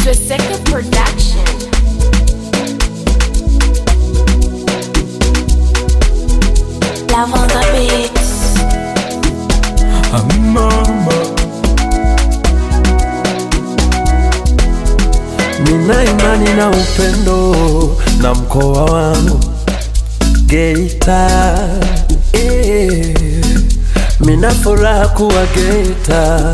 Treseka Production. Lavanda Beats. Mama, nina imani na upendo na mkoa wangu Geita. Mina furaha kuwa Geita.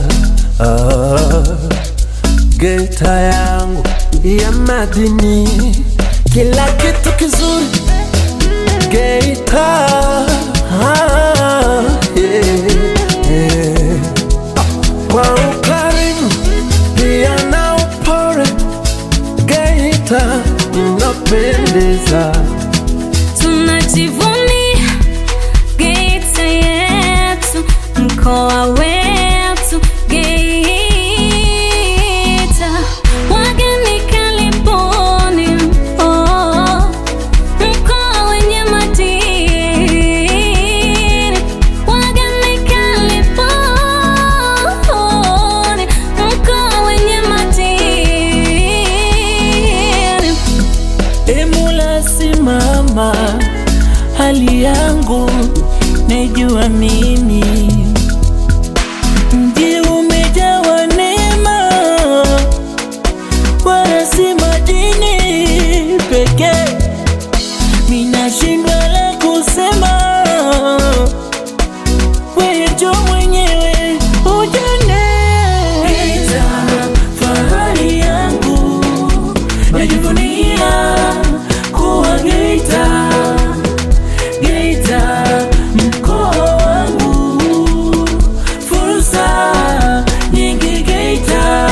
Geita yangu ya madini, kila kitu kizuri Geita. Kwa ukarimu pia na upole Geita inapendeza. Tunajivunia Geita yetu, mkoa wetu Geita. Wageni karibuni, mkoa wenye madini. Wageni karibuni, mkoa wenye madini. Mola simama, hali yangu najua mimi. Mji umejawa neema, wala si madini pekee. Ninashindwa la kusema, wewe ndio mwenyewe ujane. Geita, fahari yangu, najivunia kuwa Geita. Geita, mkoa wangu, fursa nyingi Geita.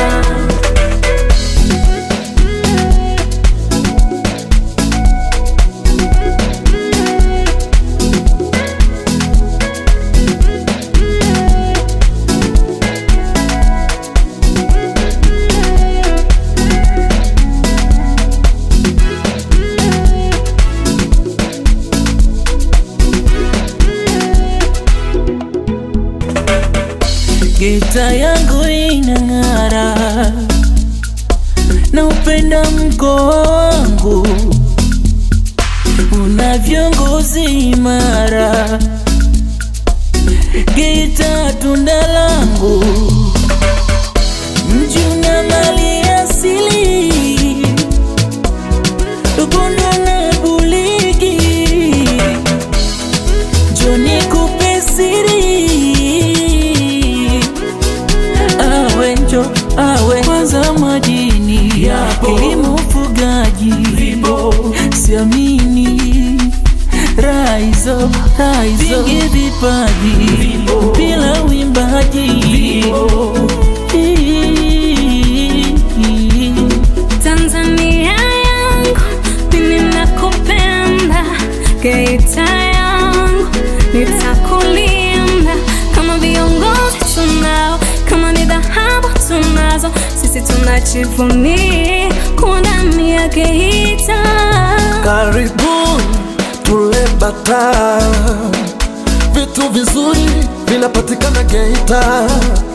Geita yangu inang'ara, na upenda mkoa wangu, una viongozi imara. Geita tunda langu, mji una mali asili, Ugondo na Buligi. Njoni kupe siri, awe kwanza madini yapo, kilimo ufugaji vipo, siamini raizo vingi vipaji vipo, bila wimbaji vipo. Tanzania yangu, mimi nakupenda. Geita yangu, nitakulinda. Kama viongozi tunao, kama ni dhahabu tunazo, sisi tunajivunia kuwa ndani ya Geita. Karibu tule bata, vitu vizuri vinapatikana Geita.